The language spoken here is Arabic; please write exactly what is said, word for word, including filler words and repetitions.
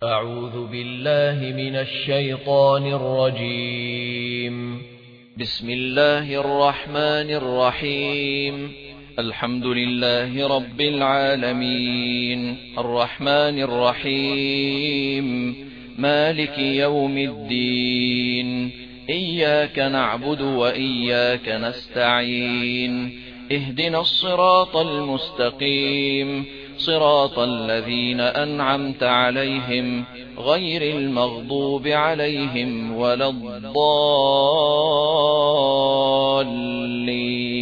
أعوذ بالله من الشيطان الرجيم. بسم الله الرحمن الرحيم. الحمد لله رب العالمين الرحمن الرحيم مالك يوم الدين. إياك نعبد وإياك نستعين. اهدنا الصراط المستقيم صراط الذين أنعمت عليهم غير المغضوب عليهم ولا الضالين.